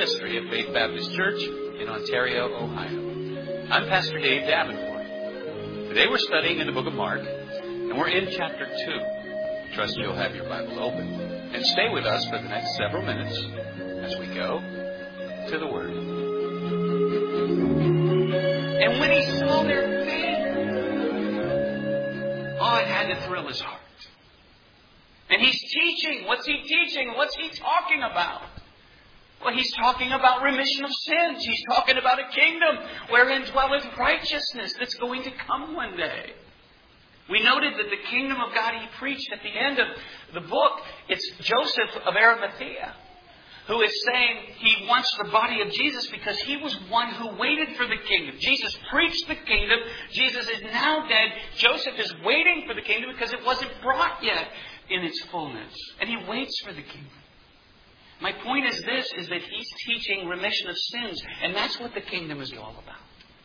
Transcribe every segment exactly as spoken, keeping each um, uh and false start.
ministry of Faith Baptist Church in Ontario, Ohio. I'm Pastor Dave Davenport. Today we're studying in the book of Mark, and we're in chapter two. I trust you'll have your Bible open and stay with us for the next several minutes as we go to the Word. And when he saw their faith, oh, it had to thrill his heart. And he's teaching. What's he teaching? What's he talking about? Well, he's talking about remission of sins. He's talking about a kingdom wherein dwelleth righteousness that's going to come one day. We noted that the kingdom of God he preached at the end of the book, it's Joseph of Arimathea, who is saying he wants the body of Jesus because he was one who waited for the kingdom. Jesus preached the kingdom. Jesus is now dead. Joseph is waiting for the kingdom because it wasn't brought yet in its fullness. And he waits for the kingdom. My point is this, is that he's teaching remission of sins. And that's what the kingdom is all about.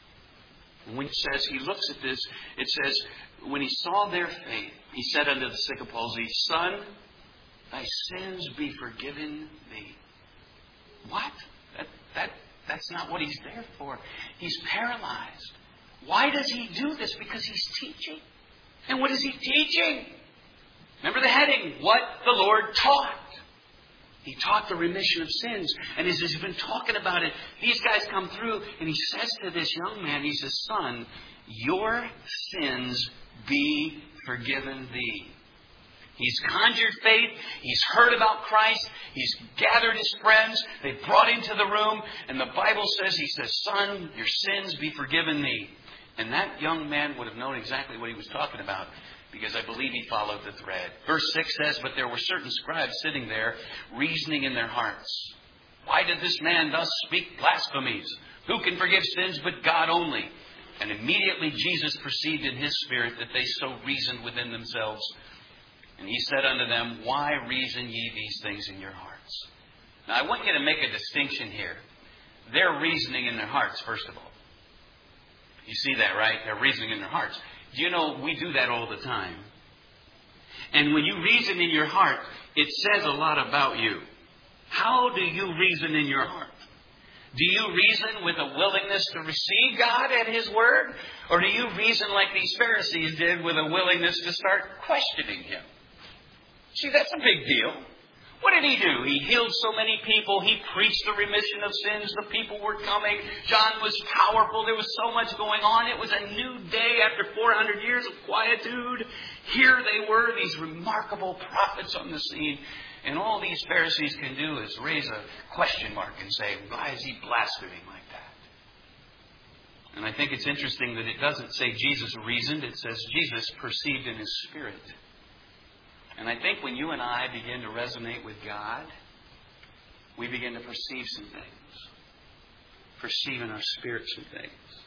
And when it says, he looks at this, it says, when he saw their faith, he said unto the sick of palsy, Son, thy sins be forgiven thee. What? That, that, that's not what he's there for. He's paralyzed. Why does he do this? Because he's teaching. And what is he teaching? Remember the heading, what the Lord taught. He taught the remission of sins. And as he's been talking about it, these guys come through and he says to this young man, he says, Son, your sins be forgiven thee. He's conjured faith. He's heard about Christ. He's gathered his friends. They brought him to the room. And the Bible says, he says, Son, your sins be forgiven thee. And that young man would have known exactly what he was talking about, because I believe he followed the thread. Verse six says, But there were certain scribes sitting there, reasoning in their hearts. Why did this man thus speak blasphemies? Who can forgive sins but God only? And immediately Jesus perceived in his spirit that they so reasoned within themselves. And he said unto them, Why reason ye these things in your hearts? Now I want you to make a distinction here. They're reasoning in their hearts, first of all. You see that, right? They're reasoning in their hearts. Do you know, we do that all the time. And when you reason in your heart, it says a lot about you. How do you reason in your heart? Do you reason with a willingness to receive God at His Word? Or do you reason like these Pharisees did with a willingness to start questioning Him? See, that's a big deal. What did He do? He healed so many people. He preached the remission of sins. The people were coming. John was powerful. There was so much going on. It was a new day after four hundred years of quietude. Here they were, these remarkable prophets on the scene. And all these Pharisees can do is raise a question mark and say, why is he blaspheming like that? And I think it's interesting that it doesn't say Jesus reasoned. It says Jesus perceived in his spirit. And I think when you and I begin to resonate with God, we begin to perceive some things. Perceive in our spirit some things.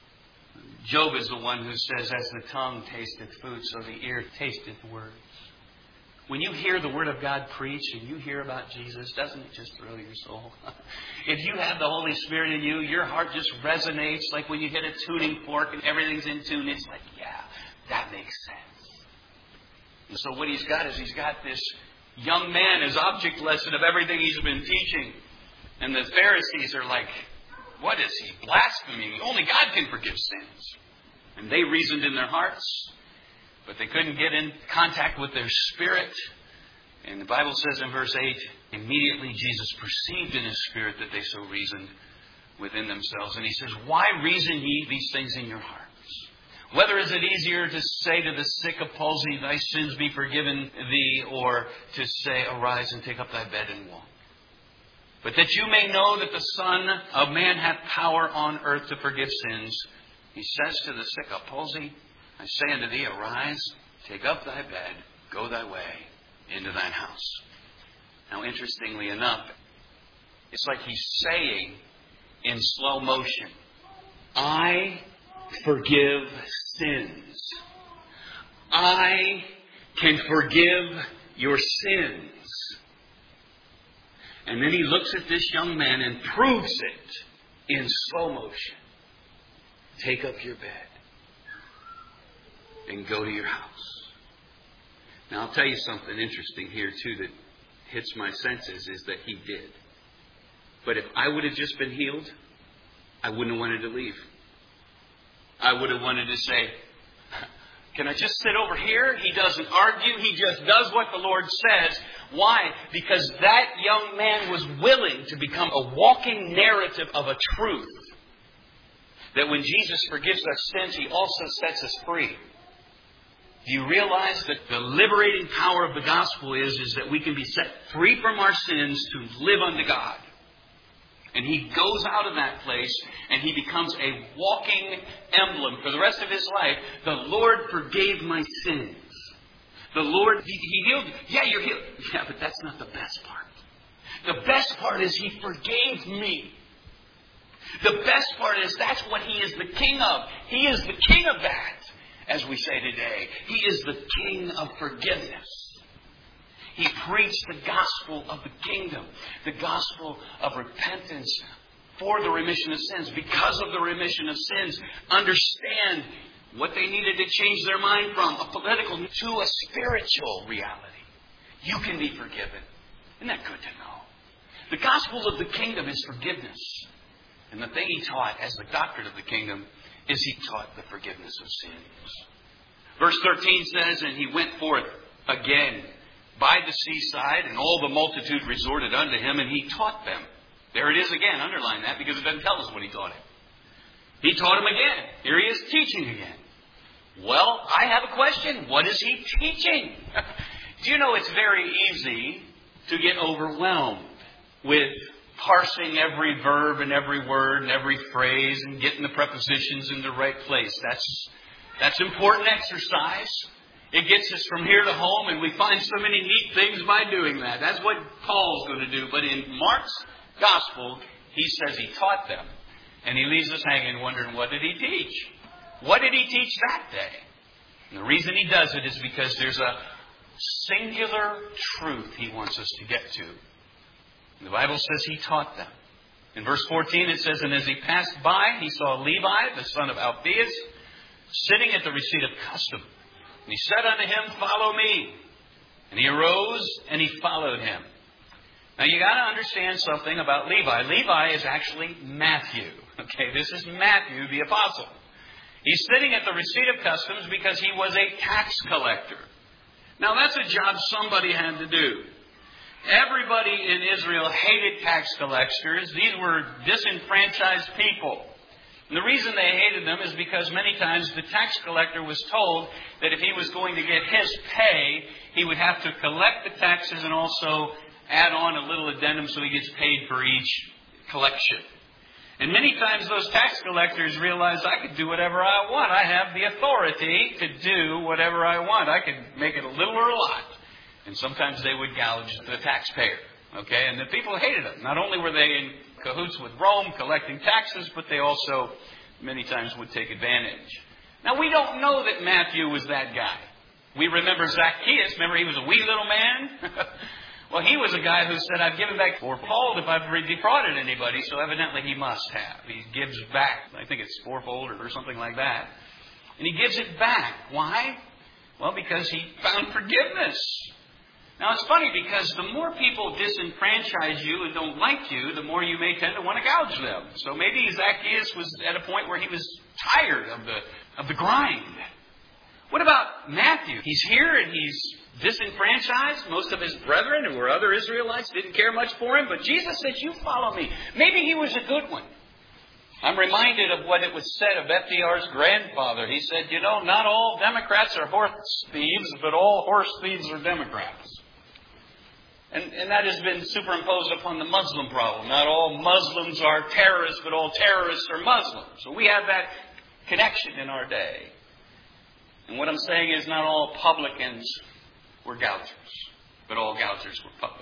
Job is the one who says, as the tongue tasteth food, so the ear tasteth words. When you hear the Word of God preached and you hear about Jesus, doesn't it just thrill your soul? If you have the Holy Spirit in you, your heart just resonates like when you hit a tuning fork and everything's in tune. It's like, yeah, that makes sense. And so what he's got is he's got this young man as object lesson of everything he's been teaching. And the Pharisees are like, what is he blaspheming? Only God can forgive sins. And they reasoned in their hearts, but they couldn't get in contact with their spirit. And the Bible says in verse eight, immediately Jesus perceived in his spirit that they so reasoned within themselves. And he says, why reason ye these things in your heart? Whether is it easier to say to the sick of palsy, thy sins be forgiven thee, or to say, arise and take up thy bed and walk. But that you may know that the Son of Man hath power on earth to forgive sins, he says to the sick of palsy, I say unto thee, arise, take up thy bed, go thy way into thine house. Now, interestingly enough, it's like he's saying in slow motion, I forgive sins. I can forgive your sins. And then he looks at this young man and proves it in slow motion. Take up your bed and go to your house. Now, I'll tell you something interesting here, too, that hits my senses, is that he did. But if I would have just been healed, I wouldn't have wanted to leave. I would have wanted to say, can I just sit over here? He doesn't argue. He just does what the Lord says. Why? Because that young man was willing to become a walking narrative of a truth. That when Jesus forgives our sins, He also sets us free. Do you realize that the liberating power of the gospel is, is that we can be set free from our sins to live unto God? And he goes out of that place and he becomes a walking emblem for the rest of his life. The Lord forgave my sins. The Lord, he, he healed. Yeah, you're healed. Yeah, but that's not the best part. The best part is He forgave me. The best part is that's what He is the King of. He is the King of that, as we say today. He is the King of forgiveness. He preached the gospel of the kingdom, the gospel of repentance for the remission of sins. Because of the remission of sins, understand what they needed to change their mind from, a political to a spiritual reality. You can be forgiven. Isn't that good to know? The gospel of the kingdom is forgiveness. And the thing He taught as the doctrine of the kingdom is He taught the forgiveness of sins. Verse thirteen says, and He went forth again by the seaside, and all the multitude resorted unto Him, and He taught them. There it is again. Underline that because it doesn't tell us what He taught him. He taught him again. Here He is teaching again. Well, I have a question. What is He teaching? Do you know it's very easy to get overwhelmed with parsing every verb and every word and every phrase and getting the prepositions in the right place. That's that's important exercise. It gets us from here to home, and we find so many neat things by doing that. That's what Paul's going to do. But in Mark's gospel, he says he taught them. And he leaves us hanging wondering, what did he teach? What did he teach that day? And the reason he does it is because there's a singular truth he wants us to get to. The Bible says he taught them. In verse fourteen it says, and as he passed by, he saw Levi, the son of Alphaeus, sitting at the receipt of custom. And he said unto him, follow me. And he arose and he followed him. Now you got to understand something about Levi. Levi is actually Matthew. Okay, this is Matthew the apostle. He's sitting at the receipt of customs because he was a tax collector. Now that's a job somebody had to do. Everybody in Israel hated tax collectors. These were disenfranchised people. And the reason they hated them is because many times the tax collector was told that if he was going to get his pay, he would have to collect the taxes and also add on a little addendum so he gets paid for each collection. And many times those tax collectors realized, I could do whatever I want. I have the authority to do whatever I want. I could make it a little or a lot. And sometimes they would gouge the taxpayer. Okay? And the people hated them. Not only were they in cahoots with Rome collecting taxes, but they also many times would take advantage. Now we don't know that Matthew was that guy. We remember Zacchaeus. Remember he was a wee little man? Well, he was a guy who said, I've given back fourfold if I've defrauded anybody, so evidently he must have. He gives back. I think it's fourfold or something like that. And he gives it back. Why? Well, because he found forgiveness. Now, it's funny because the more people disenfranchise you and don't like you, the more you may tend to want to gouge them. So maybe Zacchaeus was at a point where he was tired of the of the grind. What about Matthew? He's here and he's disenfranchised. Most of his brethren, who were other Israelites, didn't care much for him. But Jesus said, you follow me. Maybe he was a good one. I'm reminded of what it was said of F D R's grandfather. He said, you know, not all Democrats are horse thieves, but all horse thieves are Democrats. And, and that has been superimposed upon the Muslim problem. Not all Muslims are terrorists, but all terrorists are Muslims. So we have that connection in our day. And what I'm saying is not all publicans were gougers, but all gougers were publicans.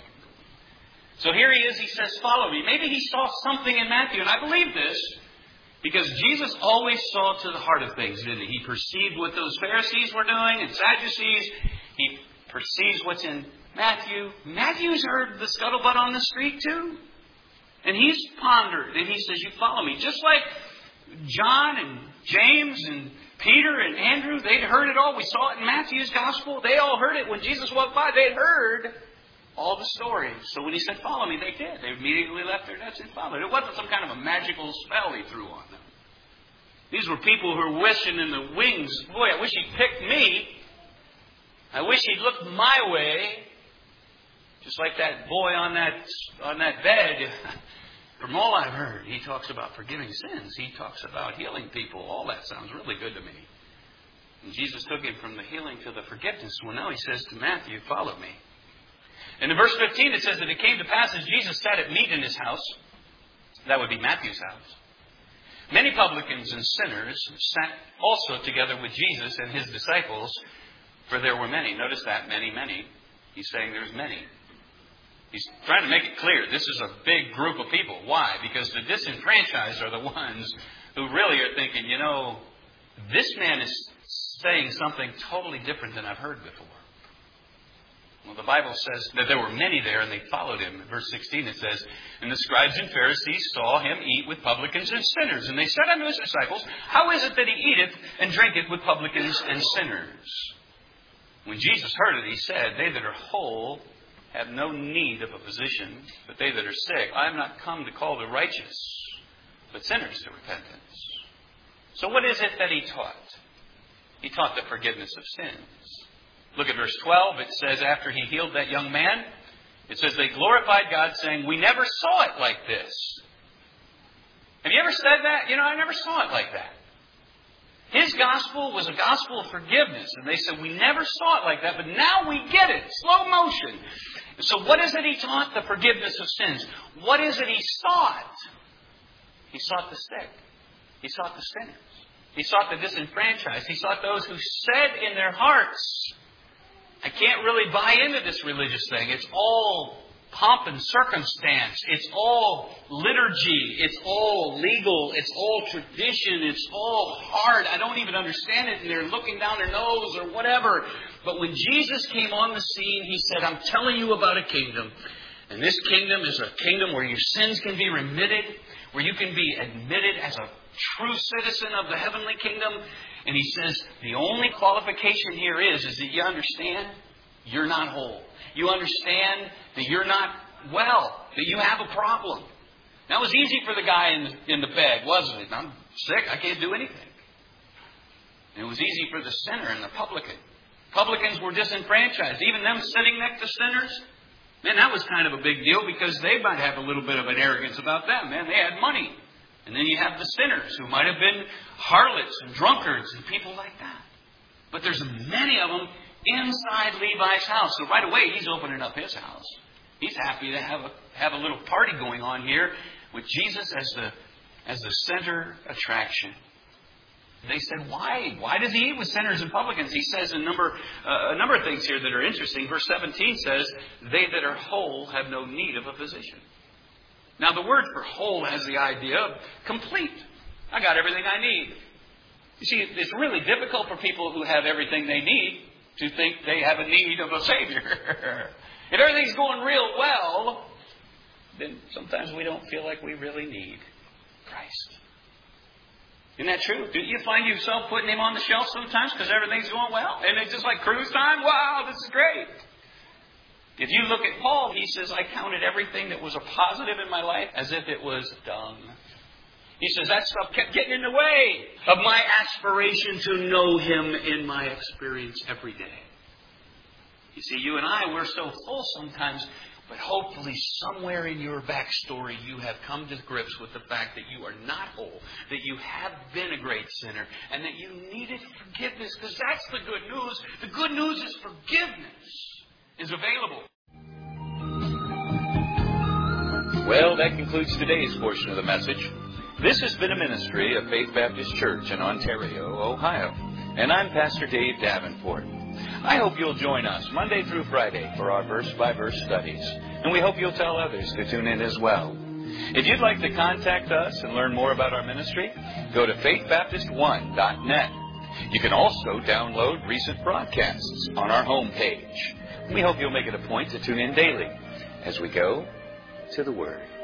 So here he is, he says, follow me. Maybe he saw something in Matthew, and I believe this, because Jesus always saw to the heart of things, didn't he? He perceived what those Pharisees were doing and Sadducees. He perceives what's in Matthew. Matthew's heard the scuttlebutt on the street too. And he's pondered, and he says, you follow me. Just like John and James and Peter and Andrew, they'd heard it all. We saw it in Matthew's gospel. They all heard it when Jesus walked by. They'd heard all the story. So when he said, follow me, they did. They immediately left their nets and followed. It wasn't some kind of a magical spell he threw on them. These were people who were wishing in the wings, boy, I wish he'd picked me. I wish he'd looked my way. Just like that boy on that, on that bed. From all I've heard, he talks about forgiving sins. He talks about healing people. All that sounds really good to me. And Jesus took him from the healing to the forgiveness. Well, now he says to Matthew, follow me. And in verse fifteen, it says that it came to pass as Jesus sat at meat in his house. That would be Matthew's house. Many publicans and sinners sat also together with Jesus and his disciples, for there were many. Notice that, many, many. He's saying there's many. He's trying to make it clear this is a big group of people. Why? Because the disenfranchised are the ones who really are thinking, you know, this man is saying something totally different than I've heard before. Well, the Bible says that there were many there and they followed him. In verse sixteen it says, and the scribes and Pharisees saw him eat with publicans and sinners. And they said unto his disciples, how is it that he eateth and drinketh with publicans and sinners? When Jesus heard it, he said, they that are whole have no need of a physician, but they that are sick. I am not come to call the righteous, but sinners to repentance. So what is it that he taught? He taught the forgiveness of sins. Look at verse twelve. It says, after he healed that young man, it says they glorified God, saying, we never saw it like this. Have you ever said that? You know, I never saw it like that. His gospel was a gospel of forgiveness. And they said, we never saw it like that, but now we get it. Slow motion. So what is it he taught? The forgiveness of sins. What is it he sought? He sought the sick. He sought the sinners. He sought the disenfranchised. He sought those who said in their hearts, I can't really buy into this religious thing. It's all pomp and circumstance. It's all liturgy. It's all legal. It's all tradition. It's all hard. I don't even understand it. And they're looking down their nose or whatever. But when Jesus came on the scene, he said, I'm telling you about a kingdom. And this kingdom is a kingdom where your sins can be remitted, where you can be admitted as a true citizen of the heavenly kingdom. And he says, the only qualification here is, is that you understand you're not whole. You understand that you're not well, that you have a problem. That was easy for the guy in the, in the bed, wasn't it? I'm sick. I can't do anything. And it was easy for the sinner and the publican. Publicans were disenfranchised. Even them sitting next to sinners, man, that was kind of a big deal because they might have a little bit of an arrogance about them. Man, they had money. And then you have the sinners who might have been harlots and drunkards and people like that. But there's many of them inside Levi's house. So right away, he's opening up his house. He's happy to have a, have a little party going on here with Jesus as the, as the center attraction. They said, why? Why does he eat with sinners and publicans? He says a number, uh, a number of things here that are interesting. Verse seventeen says, they that are whole have no need of a physician. Now, the word for whole has the idea of complete. I got everything I need. You see, it's really difficult for people who have everything they need to think they have a need of a Savior. If everything's going real well, then sometimes we don't feel like we really need Christ. Isn't that true? Do you find yourself putting him on the shelf sometimes because everything's going well? And it's just like cruise time? Wow, this is great. If you look at Paul, he says, I counted everything that was a positive in my life as if it was dung. He says, that stuff kept getting in the way of my aspiration to know him in my experience every day. You see, you and I, we're so full sometimes, but hopefully somewhere in your backstory you have come to grips with the fact that you are not whole, that you have been a great sinner, and that you needed forgiveness, because that's the good news. The good news is forgiveness is available. Well, that concludes today's portion of the message. This has been a ministry of Faith Baptist Church in Ontario, Ohio. And I'm Pastor Dave Davenport. I hope you'll join us Monday through Friday for our verse-by-verse studies. And we hope you'll tell others to tune in as well. If you'd like to contact us and learn more about our ministry, go to faith baptist one dot net. You can also download recent broadcasts on our homepage. We hope you'll make it a point to tune in daily as we go to the Word.